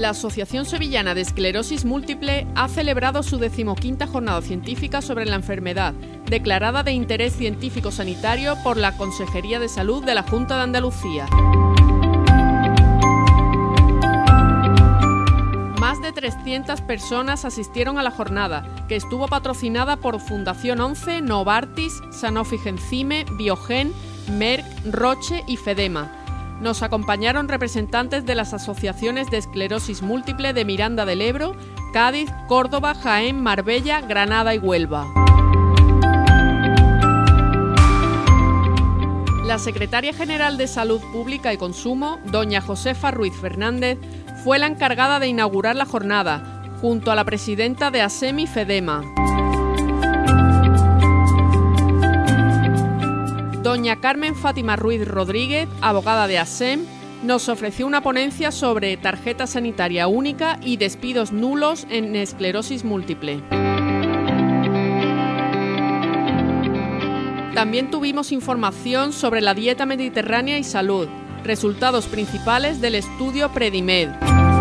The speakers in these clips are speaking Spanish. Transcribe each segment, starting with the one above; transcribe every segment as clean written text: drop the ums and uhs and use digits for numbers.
La Asociación Sevillana de Esclerosis Múltiple ha celebrado su 15ª jornada científica sobre la enfermedad, declarada de interés científico-sanitario por la Consejería de Salud de la Junta de Andalucía. Más de 300 personas asistieron a la jornada, que estuvo patrocinada por Fundación 11, Novartis, Sanofi Genzyme, Biogen, Merck, Roche y Fedema. Nos acompañaron representantes de las asociaciones de esclerosis múltiple de Miranda del Ebro, Cádiz, Córdoba, Jaén, Marbella, Granada y Huelva. La secretaria general de Salud Pública y Consumo, doña Josefa Ruiz Fernández, fue la encargada de inaugurar la jornada, junto a la presidenta de ASEM y Fedema. Doña Carmen Fátima Ruiz Rodríguez, abogada de ASEM, nos ofreció una ponencia sobre tarjeta sanitaria única y despidos nulos en esclerosis múltiple. También tuvimos información sobre la dieta mediterránea y salud, resultados principales del estudio Predimed.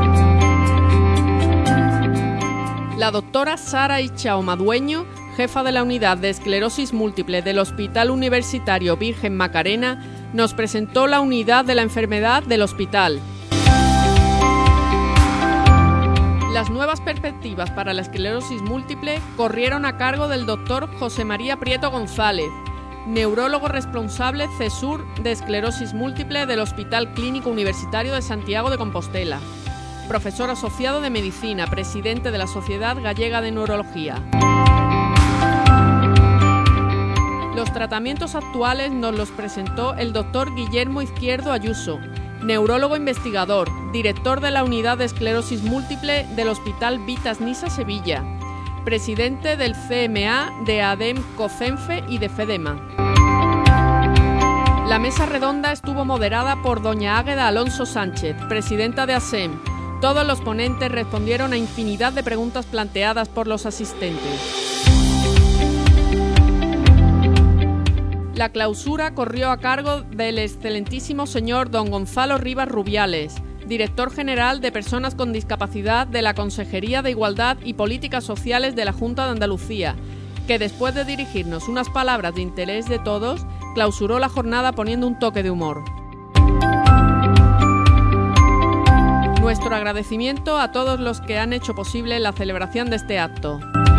La doctora Sara Ichao Madueño, jefa de la unidad de esclerosis múltiple del Hospital Universitario Virgen Macarena, nos presentó la unidad de la enfermedad del hospital. Las nuevas perspectivas para la esclerosis múltiple corrieron a cargo del doctor José María Prieto González, neurólogo responsable CESUR de esclerosis múltiple del Hospital Clínico Universitario de Santiago de Compostela, profesor asociado de Medicina, presidente de la Sociedad Gallega de Neurología. Los tratamientos actuales nos los presentó el doctor Guillermo Izquierdo Ayuso, neurólogo investigador, director de la Unidad de Esclerosis Múltiple del Hospital Vitas Nisa Sevilla, presidente del CMA, de ADEM COCENFE y de Fedema. La mesa redonda estuvo moderada por doña Águeda Alonso Sánchez, presidenta de ASEM. Todos los ponentes respondieron a infinidad de preguntas planteadas por los asistentes. La clausura corrió a cargo del excelentísimo señor don Gonzalo Rivas Rubiales, director general de Personas con Discapacidad de la Consejería de Igualdad y Políticas Sociales de la Junta de Andalucía, que después de dirigirnos unas palabras de interés de todos, clausuró la jornada poniendo un toque de humor. Nuestro agradecimiento a todos los que han hecho posible la celebración de este acto.